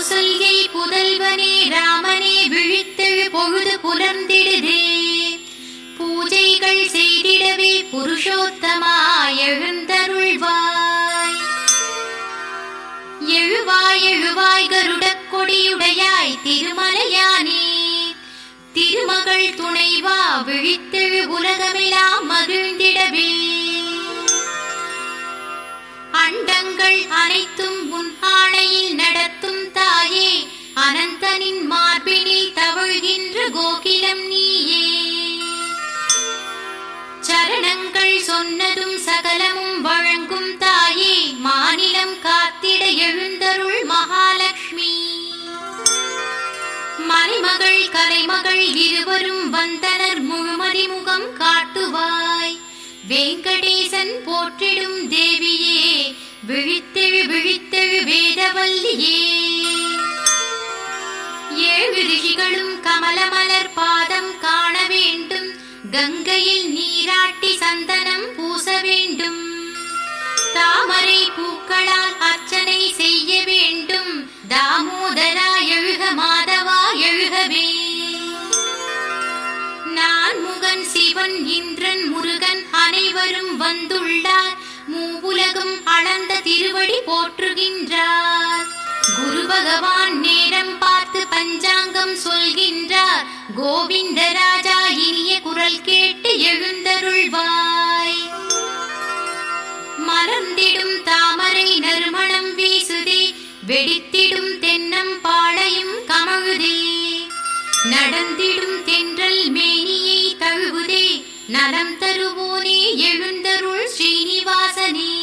கௌசல்யை புதல்வனே ராமனே விழித்தெழு பொழுது புலர்ந்திடுதே. பூஜைகள் செய்திடவே புருஷோத்தமாய் எழுந்தருள்வாய். எழுவாய் எழுவாய் கருடக் கொடியுடையாய் திருமலையானே. திருமகள் துணைவா விழித்தெழு உலகமெல்லாம் மகிழ்ந்திடவே. அண்டங்கள் அனைத்தும் உன் ஆணையில் நடத்தும் தாயே. அனந்தனின் மார்பினில் தவழ்கின்ற கோகிலம் நீயே. சரணங்கள் சொன்னதும் சகலமும் வழங்கும் தாயே. மாநிலம் காத்திட எழுந்தருள் மகாலட்சுமி. மலைமகள் கலைமகள் இருவரும் வந்தனர் முழுமதி முகம் காட்டுவாய். வெங்கடேசன் போற்றிடும் தேவியே விழித்தெழு விழித்தெழு வேதவல்லியே. ஏழு ரிஷிகளும் கமலமலர் பாதம் காண வேண்டும். கங்கையில் நீராட்டி சந்தனம் பூச வேண்டும். தாமரை பூக்களால் அர்ச்சனை செய்ய வேண்டும். தாமோதரா எழுக மாதவா எழுகவே. நான்முகன் சிவன் இந்திரன் முருகன் அனைவரும் வந்துள்ளார். மூவுலகும் அளந்த திருவடி போற்றுகின்றார். குரு பகவான் நேரம் பார்த்து பஞ்சாங்கம் சொல்கின்றார். கோவிந்தராஜா இனிய குரல் கேட்டு எழுந்தருள்வாய். மலர்ந்திடும் தாமரை நறுமணம் வீசுதே. வெடித்திடும் தென்னம் பாளையும் கமழுதே. நடந்திடும் தென்றல் மேனியை தழுவுதே. நலம் தருவோனே எழுந்தருள் ஸ்ரீனிவாசனே.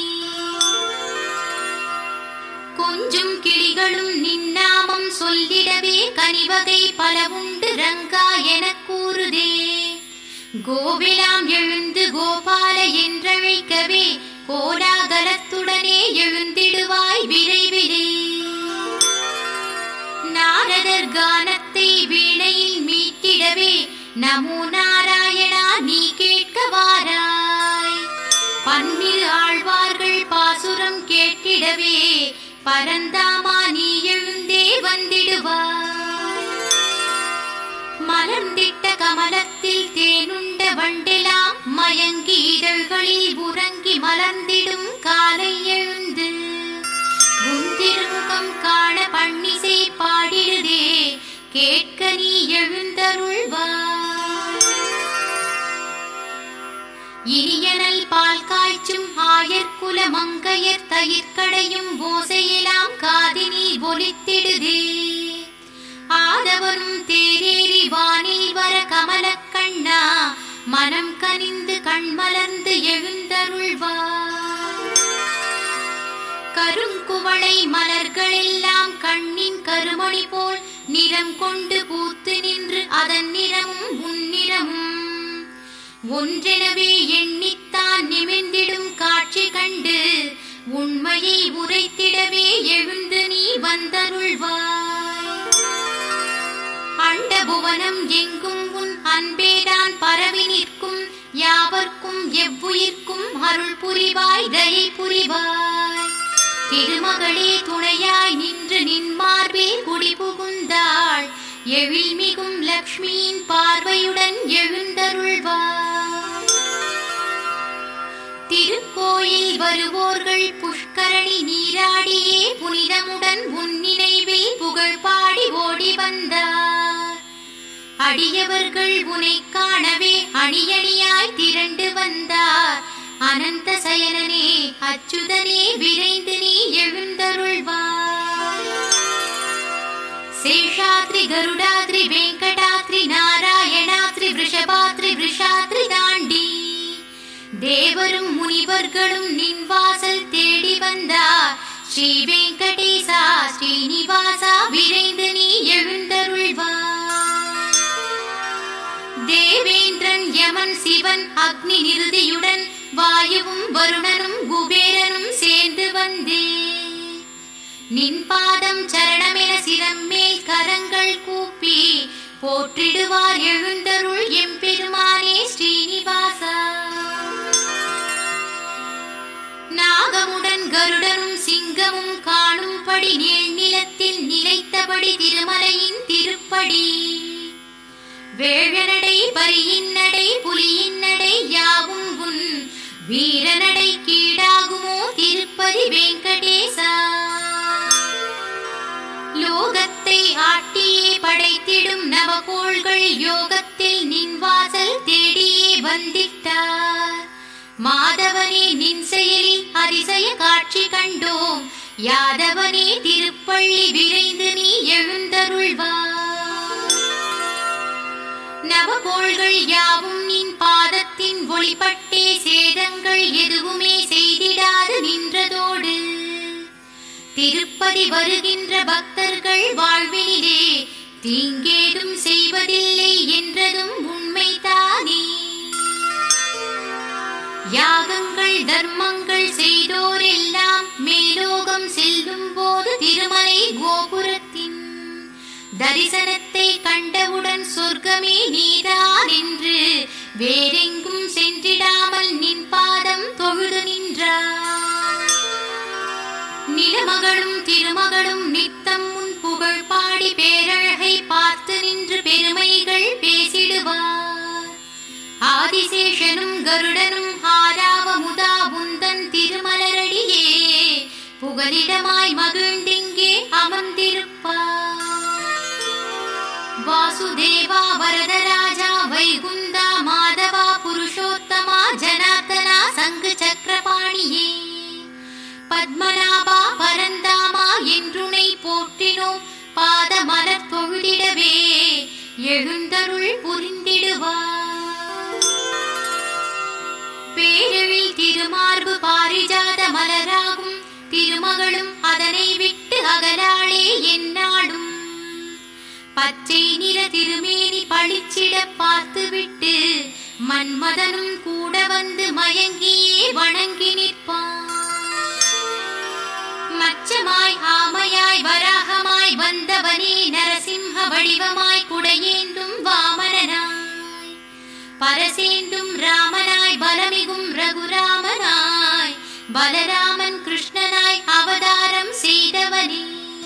கொஞ்சும் கிளிகளும் நின்னாமம் சொல்லிடவே. கனிவகை பலவுண்டு ரங்கா எனக் கூறுதே. கோவிலாம் எழுந்து கோபால என்றழைக்கவே. கோலாகலத்துடனே எழுந்திடுவாய் விரைவிலே. நாரதர் கானத்தை வீணையில் மீட்டிடவே. நமோ நாராயணா நீ கேட்க வாராய். பன்னிரு ஆழ்வார்கள் பாசுரம் கேட்டிடவே. பரந்தாமா நீ எழுந்தே வந்திடுவாய். மலர்ந்திட்ட கமலத்தில் தேனுண்ட வண்டெலாம் மயங்கி இதழ்களில் உறங்கி மலர்ந்திடும் காலை எழுந்து. உன் திருமுகம் காண பன்னிசை பாடிடுதே. கேட்க நீ எழுந்தருள்வாய். இனியனல் பால் காய்ச்சும் ஆயர்குல மங்கையர் தயிர்கடையும் ஓசையெல்லாம் காதினி ஒலித்திடுதே. ஆதவனும் தேரேறி வானில் வர கமலக் கண்ணா. மனம் கனிந்து கண்மலர்ந்து எழுந்தருள்வாய். கருங்குவளை மலர்களெல்லாம் கண்ணின் கருமணி போல் நிறம் கொண்டு பூத்து நின்று அதன் நிறமும் உன்னிறமும் ஒன்றெனவே எண்ணித்தான் நிமிர்ந்திடும் காட்சி கண்டு. உண்மையை உரைத்திடவே எழுந்து நீ வந்தருள்வாய். அண்டபுவனம் எங்கும் உன் அன்பேதான் பரவி நிற்கும். யாவர்க்கும் எவ்வுயிர்க்கும் அருள் புரிவாய் தயை புரிவாய். திருமகளே துணையாய் நின்று நின் மார்பில் குடி புகுந்தாள். எழில்மிகும் லக்ஷ்மியின் பார்வையுடன் எழுந்தருள்வாய். திருக்கோயில் வருவோர்கள் புஷ்கரணி நீராடியே புனிதமுடன் உன் நினைவில் புகழ் பாடி ஓடி வந்தார். அடியவர்கள் உனை காணவே அணியணியாய் திரண்டு வந்தார். அனந்த சயனனே அச்சுதனே விரைந்து நீ எழுந்தருள்வாய். சேஷாத்ரி கருடாத்ரி வெங்கடாத்ரி நாராயணாத்ரி விஷபாத்ரி விஷாத்ரி தாண்டி. தேவரும் முனிவர்களும் நின் வாசல் தேடி வந்தார். ஸ்ரீ வெங்கடேசா ஸ்ரீனிவாசா விரைந்து நீ எழுந்தருள்வாய். தேவேந்திரன் யமன் சிவன் அக்னி நிருதியுடன் வாயுவும் வருணனும் குபேரனும் சேர்ந்து வந்தே. நின் பாதம் சரணமென சிரம்மேல் கரங்கள் கூப்பி போற்றிடுவார் எழுந்தருள் எம்பெருமானே ஸ்ரீனிவாசா. நாகமுடன் கருடனும் சிங்கமும் காணும்படி நீள் நிலத்தில் நிலைத்த பட்டபடி திருமலையின் திருப்படி. வேழநடை பரியின் நடை புலியின் நடை யாவும் உன் வீரநடை கீழாகுமோ திருப்பதி வெங்கடேசா. லோகத்தை ஆட்டியே படைத்திடும் நவகோள்கள் யோகத்தில் நின் வாசல் தேடியே வந்திட்டார். மாதவனே நின் செயலில் அதிசய காட்சி கண்டோம். யாதவனே திருப்பள்ளி விரைந்து நீ எழுந்தருள்வார். நவகோள்கள் யாவும் நின் பாதத்தின் ஒளிப்பட்டே சேதங்கள் எதுவுமே செய்திடாது நின்றதோடு. திருப்பதி வருகின்ற பக்தர்கள் வாழ்வினிலே தீங்கேதும் செய்வதில்லை என்றதும் உண்மைதானே. யாகங்கள் தர்மங்கள் செய்தோரெல்லாம் மேலோகம் செல்லும் போது திருமலை கோபுரத்தின் தரிசனத்தை கண்டவுடன் சொர்க்கமே நீதான் என்று வேறெங்கும் சென்றிடாமல் நின் பாதம் தொழுது நின்றார். நிலமகளும் திருமகளும் நித்தம் உன் புகழ் பாடி பேரழகை பார்த்து நின்று பெருமைகள் பேசிடுவார். ஆதிசேஷனும் கருடனும் ஆராவமுதா உந்தன் திருமலரடியே புகலிடமாய் மகிழ்ந்திங்கே அமர்ந்திருப்பார். வாசுதேவா வரதராஜா வைகுந்தா மாதவா புருஷோத்தமா ஜனார்தனா சங்கு சக்கரபாணியே பத்மநாபா பரந்தாமா என்றுனை போற்றினோம். பாத மலர் தொழுதிடவே எழுந்தருள் புரிந்திடுவார். பேரெழில் திருமார்பு பாரிஜாத மலராகும் திருமகளும் அதனை விட்டு அகலாளே என்னாடும். பச்சை நிற திருமேனி பளிச்சிட பார்த்துவிட்டு மன்மதனும் கூட வந்து மயங்கியே வணங்கி நிற்பான். மச்சமாய் ஆமையாய் வராகமாய் வந்தவனே நரசிம்ஹ வடிவமாய் குடையேந்தும் வாமனனாய் பரசேந்தும் ராமனாய் பலமிகும் ரகுராமனாய் பலராமன் கிருஷ்ணனாய் அவதாரம் செய்தவனே.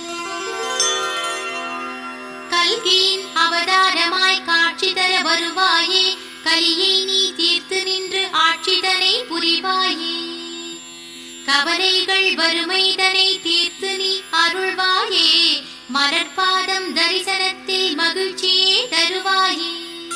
கல்கியின் அவதாரமாய் காட்சி தர வருவாயே. கலியை நீ தீர்த்து நின்று ஆட்சிதனை புரிவாயே. கவலைகள் வறுமைதனை தீர்த்து நீ அருள்வாயே. மலர்பாதம் தரிசனத்தில் மகிழ்ச்சியே தருவாயே.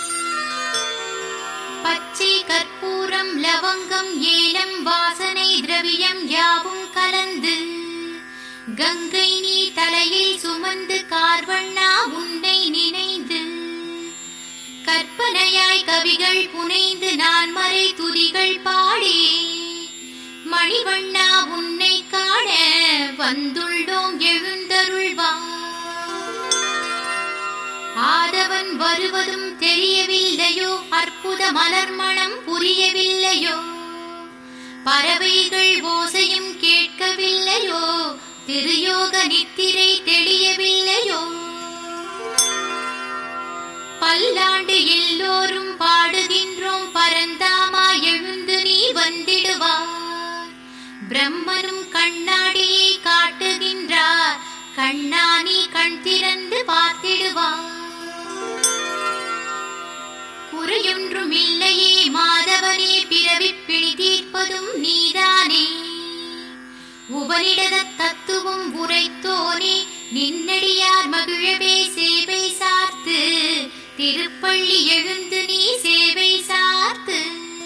பச்சை கற்பூரம் லவங்கம் ஏலம் வாசனை திரவியம் யாவும் கலந்து கங்கை நீ தலையில் சுமந்து கார்வண்ணா உன்னை நினைந்து கற்பனையாய் கவிகள் புனைந்து நான் மறை துதிகள் பாடி மணிவண்ணா உன்னை காண வந்துள்ளோம் எழுந்தருள்வார். ஆதவன் வருவதும் தெரியவில்லையோ, அற்புத மலர் மணம் புரியவில்லையோ, பறவைகள் ஓசையும் கேட்கவில்லையோ, திருயோக நித்திரை தெளியவில்லையோ. பல்லாண்டு எல்லோரும் பாடுகின்றோம் பரந்தாமா எழுந்து நீ வந்திடுவார். பிரம்மனும் கண்ணாடியை காட்டுகின்றார், கண்ணானி கண் திறந்து பார்த்திடுவார். குறையொன்றும் இல்லையே மாதவனே, பிறவி பிணி தீர்ப்பதும் நீதானே. உபனிடத தத்துவம் உரைத்தோனே, நின்னடியார் மகிழவே சேவை சார்த்து திருப்பள்ளி எழுந்து நீ சேவை சார்த்து.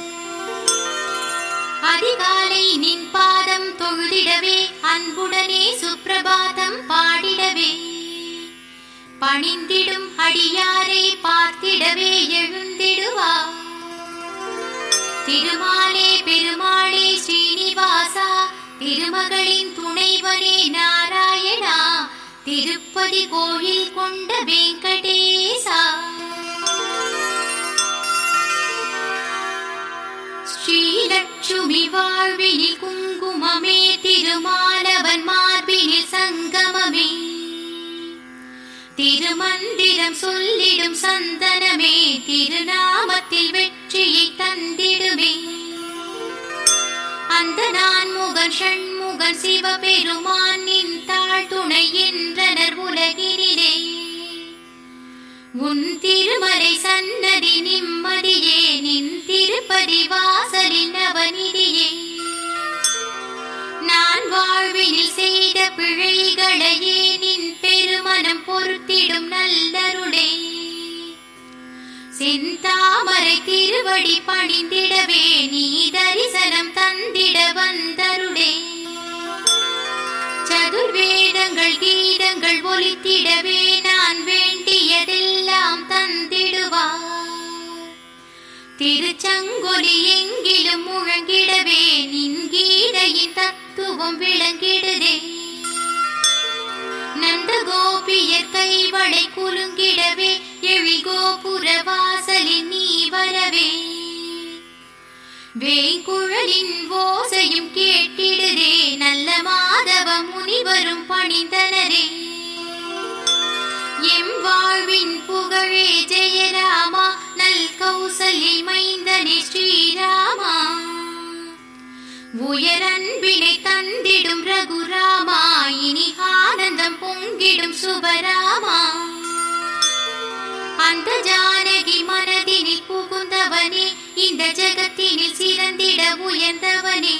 அதிகாலை நின் பாதம் தொழுதிடவே, அன்புடனே சுப்பிரபாதம் பாடிடவே, பணிந்திடும் அடியாரை பார்த்திடவே எழுந்திடுவார். திருமாலே பெருமாளே ஸ்ரீனிவாசா, திருமகளின் துணைவனே நாராயணா, திருப்பதி கோயில் கொண்ட வெங்கடேசா. ஸ்ரீலட்சுமி வாழ்வினில் குங்குமமே, திருமாலவன் மார்பினில் சங்கமமே, திருமந்திரம் சொல்லிடும் சந்தனமே, திருநாமத்தில் வெற்றியை தந்திடுமே. அந்த நான்முகன் ஷண்முக முகன் சிவபெருமான் நின் தாழ் துணை என்றனர் உலகினிலே. உன் திருமலை சன்னதி நிம்மதியே, நின் திருப்பதி வாசலின் நவநிதியே. நான் வாழ்வினில் செய்த பிழைகளையே நின் பெருமனம் பொறுத்திடும் நல்லருளே. செந்தாமரை திருவடி பணிந்திடவே நீ தரிசனம் தந்திட வந்தருளே. சதுர்வேதங்கள் கீதங்கள் ஒலித்திடவே நான் வேண்டியதெல்லாம் தந்திடுவார். திருச்சங்கொலி எங்கிலும் முழங்கிடவே நின் கீதையின் தத்துவம் விளங்கிடுதே. நந்த கோபியர் கைவளை குலுங்கிடவே எழில் கோபுர வாசலில் நீ வரவே. வேங்குழலின் ஓசையும் கேட்டிடுதே, நல்ல மாதவ முனிவரும் பணிந்தனரே. எம் வாழ்வின் புகழே ஜெயராமா, நல் கௌசல்யை மைந்தனே ஸ்ரீராமா. உயரன்பினை தந்திடும் ரகுராமா, இனி ஆனந்தம் பொங்கிடும் சுபராமா. அந்த ஜானகி மனதினில் புகுந்தவனே, இந்த ஜகத்தினில் சிறந்திட உயர்ந்தவனே.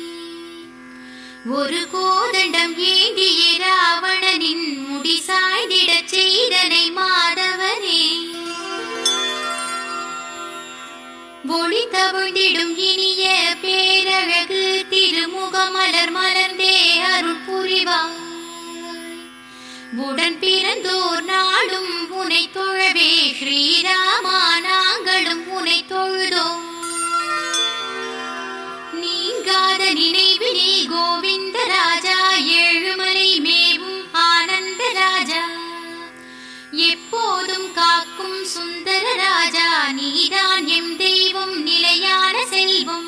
ஒரு கோதண்டம் ஏந்திய ராவணனின் முடி சாய்ந்திட செய்தனை மாதவனே. ஒளி தவிழ்ந்திடும் இனிய பேரழகு திருமுகமலர் மலர்ந்தே அருள் புரிவார். உடன் பிறந்தோர் நாளும் உனை தொழவே ஸ்ரீராமா, நாங்களும் உனை தொழுதோம். நீங்காத நினைவினே கோவிந்த ராஜா, ஏழுமலை மேவும் ஆனந்த ராஜா. எப்போதும் காக்கும் சுந்தர ராஜா, நீதான் எம் தெய்வம் நிலையான செல்வம்.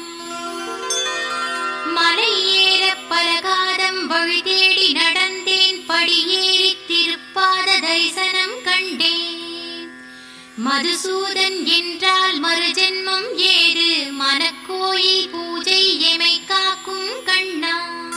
மலை ஏற பலகாதம் வழி தேடி நடந்தேன், படியேறி திருப்பாத தரிசனம் கண்டேன். மதுசூதன் என்றால் மறுஜென்மம் ஏது, மனக்கோயில் பூஜை எமை காக்கும் கண்ணா.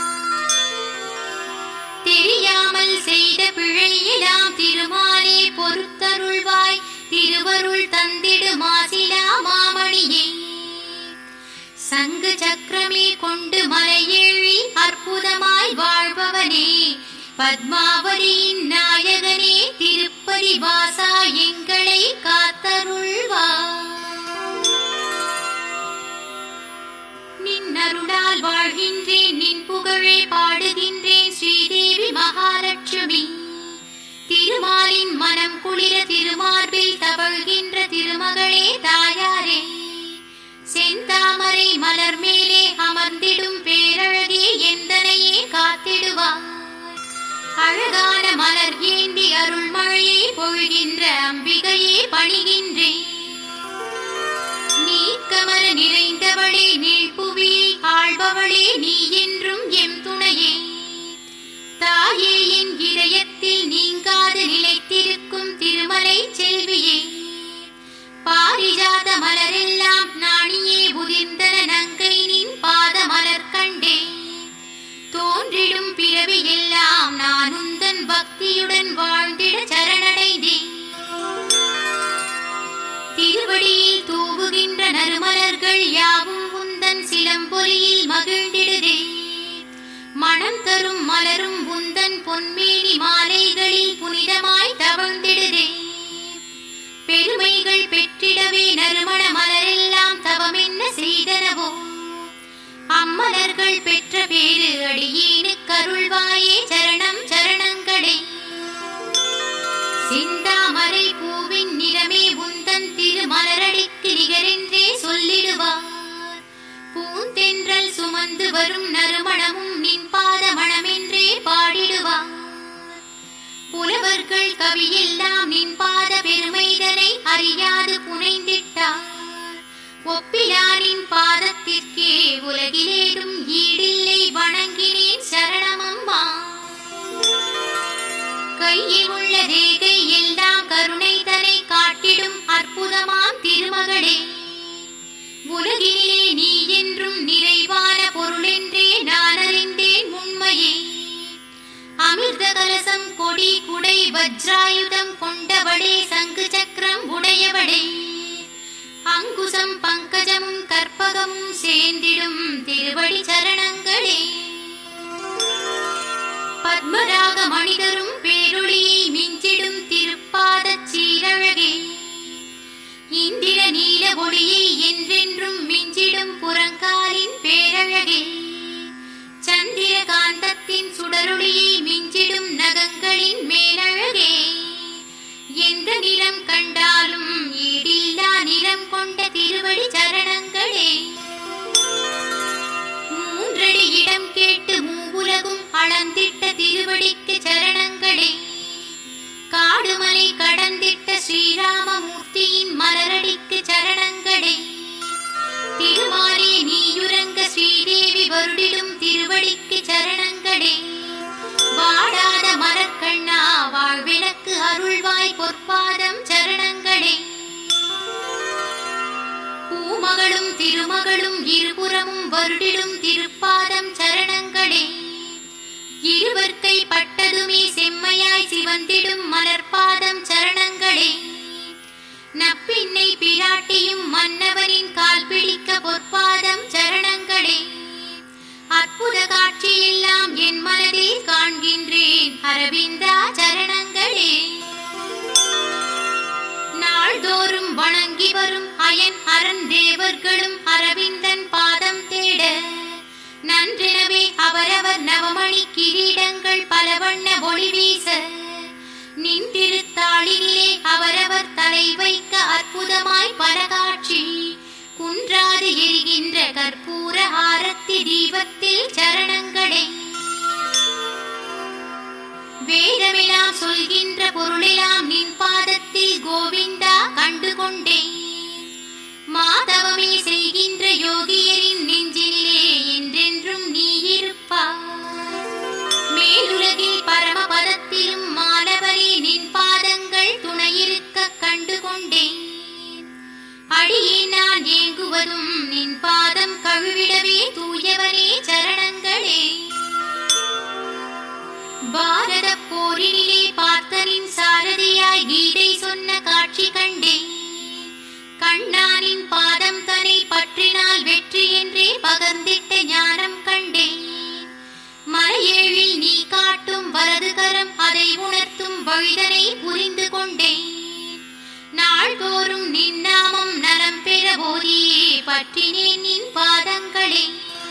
தெரியாமல் செய்த பிழையெல்லாம் திருமாலே பொறுத்தருள்வாய், திருவருள் தந்திடு மாசிலா மாமணியே. சங்கு சக்கரமே கொண்டு மலையேழி அற்புதமாய் வாழ்பவனே, பத்மாவதியின் நாயகனே, திருப்பதி வாசா எங்களை காத்தருள்வாய். நின் அருளால் வாழ்கின்றேன், நின் புகழே பாடுகின்றேன் ஸ்ரீதேவி மகாலட்சுமி. திருமாலின் மனம் குளிர திருமார்பில் தவழ்கின்ற திருமகளே தாயாரே. செந்தாமரை மலர் மேலே அமர்ந்திடும் பேரழகே, எந்தனையே காத்திடுவார். அழகான மலர் ஏந்தி அருள் மழையை பொழிகின்ற அம்பிகையே பணிகின்றேன். நீக்கமர நிறைந்தவளே, நீழ்புவியை ஆள்பவளே, நீ என்றும் எம் துணையே. தாயே, என் இதயத்தில் நீங்காது நிலைத்திருக்கும் திருமலை செல்வியே. பாரிஜாத மலரெல்லாம் நாணியே உதிர்ந்தன நங்கை நின் பாத மலர் கண்டே. தோன்றிடும் பிறவி எல்லாம் நான் உந்தன் பக்தியுடன் வாழ்ந்திட சரணடைந்தேன். திருவடியில் தூவுகின்ற நறுமலர்கள் யாவும் உந்தன் சிலம்பொலியில் மகிழ்ந்திடுதே. மனம் தரும் மலரும் உந்தன் பொன்மேனி மாலைகளில் புனிதமாய் தவழ்ந்திடுதே. பெருமைகள் பெற்றிடவே நறுமண மலரெல்லாம் தவம் என்ன செய்தனவோ. அம்மலர்கள் பெற்ற பேரு அடியேனுக்கு அருள்வாயே, சரணம் சரணங்களே. சிந்தாமரை பூவின் நிறமே உந்தன் திருமலரடிக்கு நிகரென்றே சொல்லிடுவார். பூந்தென்றல் சுமந்து வரும் நறுமணமும் நின் பாத மணமென்றே பாடிடுவார். புலவர்கள் கவியெல்லாம் நின் பாத பெருமைதனை அறியாது புனைந்திட்டார். ஒப்பிலானின் பாதத்திற்கே உலகிலேடும் ஈடில்லை, வணங்கினேன் சரணமம்மா. கையில் உள்ள ரேகை எல்லாம் கருணை தனை காட்டிடும் அற்புதமாம் திருமகளே. உலகினிலே நீ என்றும் நிறைவான பொருளென்றே நான் அறிந்தேன் முன் கவசம் கொடி குடை வஜ்ராயுதம் கொண்டவளே சங்கு சக்கரம் உடையவளே அங்குசம் பங்கஜமும் கற்பகமும் சேர்ந்திடும் திருவடி சரணங்களே பத்மராக மனிதரும் பேரொளியை மிஞ்சிடும் திருப்பாதச் சீரழகே இந்திர நீல ஒளியை என்றென்றும் மிஞ்சிடும் புறங்காலின் பேரழகே சந்திர காந்தத்தின் சுடரொளியை மிஞ்சிடும் நகங்களின் மேலழகே எந்த நிறம் கண்டாலும் ஈடில்லா நிறம் கொண்ட திருவடி சரணங்களே மூன்றடி இடம் கேட்டு மூவுலகும் அளந்திட்ட திருவடிக்கு சரணங்களே காடுமலை கடந்திட்ட ஸ்ரீராமமூர்த்தியின் மலரடிக்கு சரணங்களே திருமாலே நீயுறங்க ஸ்ரீதேவி வருடிடும் திருவடிக்கு சரணங்களே வாடாத மலர்கண்ணா வாழ்விளக்கு அருள்வாய் பொற்பாதம் சரணங்களே பூமகளும் திருமகளும் இருபுறமும் வருடிடும் திருப்பாதம் சரணங்களே இருவர்க்கை பட்டதுமே செம்மையாய் சிவந்திடும் மலர்பாதம் சரணங்களே நப்பின்னை பிராட்டியும் மன்னவனின் கால் பிடிக்க பொற்பாதம் சரணங்களே அற்புத காட்சியெல்லாம் என் மனதில் காண்கின்றேன் அரவிந்தா சரணங்களே நாள்தோறும் வணங்கி வரும் அயன் அரண் தேவர்களும் அரவிந்தன் பாதம் தேட நன்றெனவே அவரவர் நவமணி கிரீடங்கள் பல வண்ண ஒளி வீச நின் திருத்தாளினிலே அவரவர் தலை வைக்க அற்புதமாய் பல காட்சி குன்றாது எரிகின்ற கற்பூர ஆரத்தி தீபத்தில் சரணங்களே வேதமெல்லாம் சொல்கின்ற பொருளெல்லாம் நின் பாதத்தில் கோவிந்தா கண்டு கொண்டேன் மாதவமே செய்கின்ற யோகியரின் நெஞ்சிலே என்றென்றும் நீ இருப்பாய் மேலுலகில் பரமபதத்திலும் மாணவரே நின் பாதங்கள் துணையிருக்க கண்டு கொண்டேன் அடியே நான் ஏங்குவதும் நின் பாதம் கழுவிடவே தூயவனே சரணங்களே பாரத போரினிலே பார்த்தனின் சாரதியாய் கீதை சொன்ன காட்சி கண்டேன் கண்ணானின் பாதம் தன்னை பற்றினால் வெற்றி என்றே பகர்ந்திட்ட ஞானம் கண்டேன் மலையேழில் நீ காட்டும் வலது கரம் அதை உணர்த்தும் வழிதனை புரிந்து கொண்டேன் நாள்தோறும் நின் நாமம் நலம் பெற போதியே பற்றினேன் நின் பாதங்களே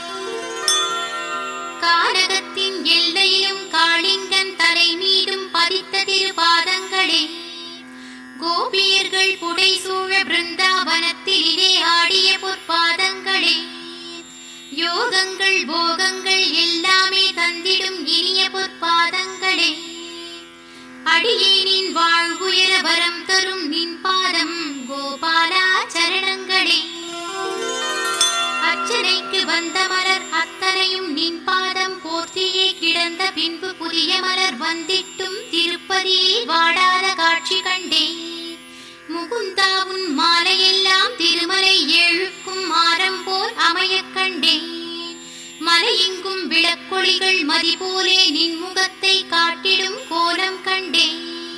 கானகத்தின் எல்லையிலும் காளிங்கன் தலை மீதும் பதித்த திருபாதங்களே கோபியர்கள் புடைசூழ பிருந்தாவனத்திலே ஆடிய பொற்பாதங்களே யோகங்கள் போகங்கள் எல்லாமே தந்திடும் இனிய பொற்பாதங்களே அடியேனின் வாழ்வுயர வரம் தரும் நின் பாதம் கோபாலா சரணங்களே அர்ச்சனைக்கு வந்த மலர் அத்தனையும் நின் பாதம் போர்த்தியே கிடந்த பின்பு புதிய மலர் வந்திட்டும் திருப்பதியில் வாடாத காட்சி கண்டேன் முகுந்தா உன் மாலையெல்லாம் திருமலை ஏழுக்கும் ஆரம் போல் அமையக் கண்டேன் மலையெங்கும் விளக்கொளிகள் மதி போலே நின் முகத்தை காட்டிடும் கோலம் கண்டேன்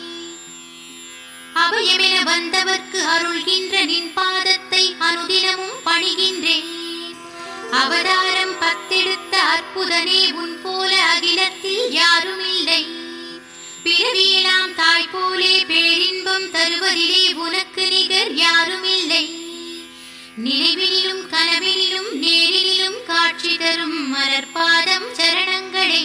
அபயமென வந்தவர்க்கு அருள்கின்ற நின் பாதத்தை அனுதினமும் பணிகின்றேன் அவதாரம் பத்தெடுத்த அற்புதனே உன் போல அகிலத்தில் யாருமில்லை பிறவியெல்லாம் தாய் போலே பேரின்பம் தருவதிலே உனக்கு நிகர் யாருமில்லை நினைவினிலும் கனவினிலும் நேரினிலும் காட்சி தரும் மலர்பாதம் சரணங்களே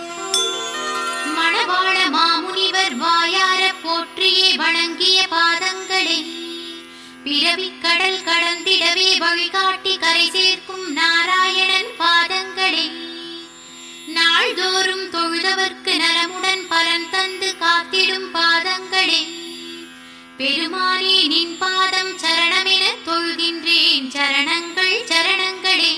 மணவாள மாமுனிவர் வாயார போற்றியே வணங்கிய பாதங்களே பிறவிக் கடல் கடந்திடவே வழிகாட்டி கரை சேர்க்கும் நாராயணன் பாதங்களே நாள்தோறும் தொழுதவர்க்கு நலமுடன் பலன் தந்து காத்திடும் பாதங்களே பெருமானே நின் பாதம் சரணமென தொழுகின்றேன் சரணங்கள் சரணங்களே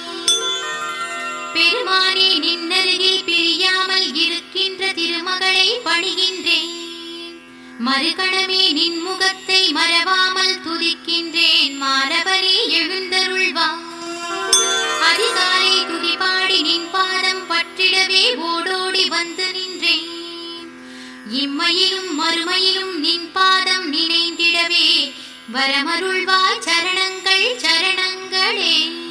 பெருமானே நின்னருகில் பிரியாமல் இருக்கின்ற திருமகளை பணிகின்றேன் மறுகணமே நின் முகத்தை மறவாமல் துதிக்கின்றேன் மாலவரே எழுந்தருள்வா அதிகாலை துதிபாடி நின் பாதம் பற்றிடவே ஓடோடி வந்து நின்றேன் இம்மையிலும் மறுமையிலும் நின் பாதம் நினைந்திடவே வரமருள்வாய் சரணங்கள் சரணங்களே.